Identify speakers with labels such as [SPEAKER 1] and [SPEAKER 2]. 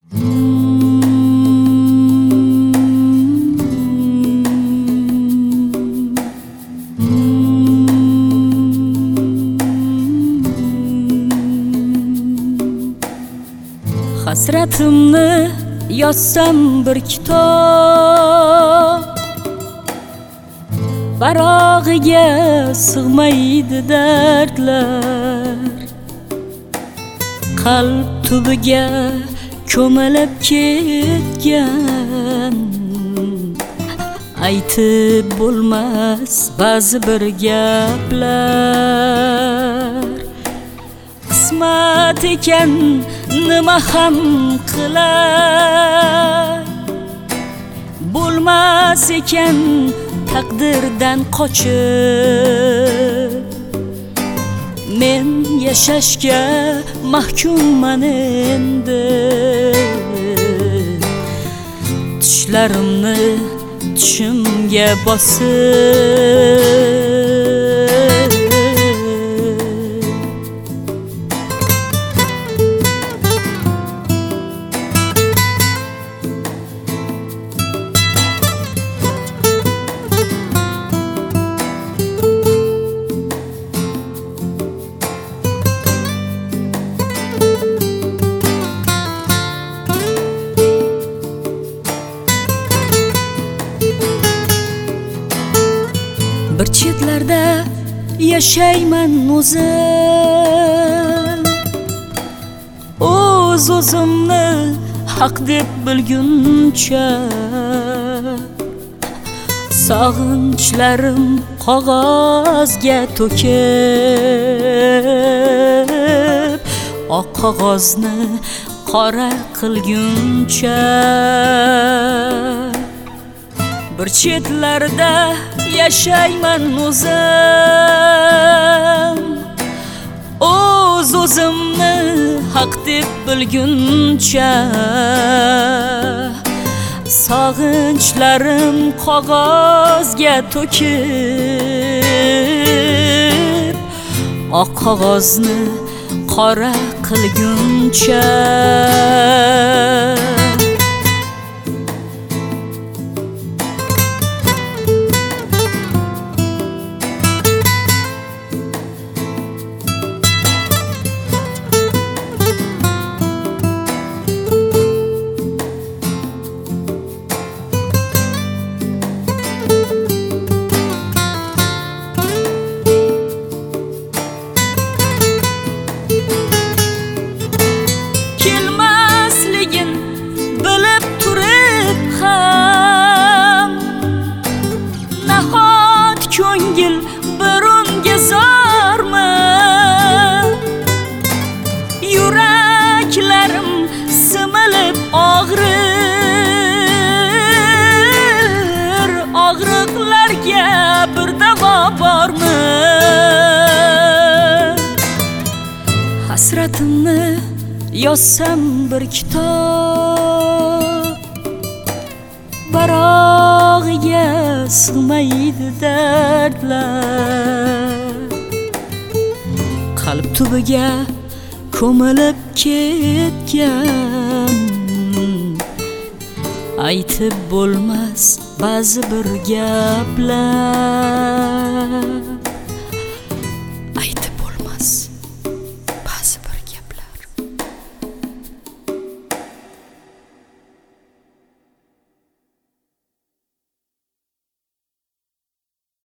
[SPEAKER 1] Hasratimni yozsam bir kitob, barog'iga sig'maydi dardlar. Qalb tubiga ko'milib ketgan, aytib bo'lmas ba'zi bir gaplar. Qismat ekan nima ham qilay, bo'lmas ekan taqdirdan qochib. Men yashashga mahkumman endi, tushlarimni tushimga bosib. Bir chetlarda yashayman o'zim, o'zimni haq deb bilguncha. Sog'inchlarim qog'ozga to'kib, oq qog'ozni qora qilguncha. Bir chetlarda yashayman o'zim, o'zimni haq deb bilguncha. Sog'inchlarim qog'ozga to'kib, oq qog'ozni qora qilguncha. Ko'ngil burunga zormi? Yuraklarim similib og'rir, og'riqlarga bir davo bormi? Hasratimni yozsam bir kitob, barog'iga sig'maydi dardlar. Qalb tubiga ko'milib ketgan, aytib bo'lmas ba'zi bir gaplar.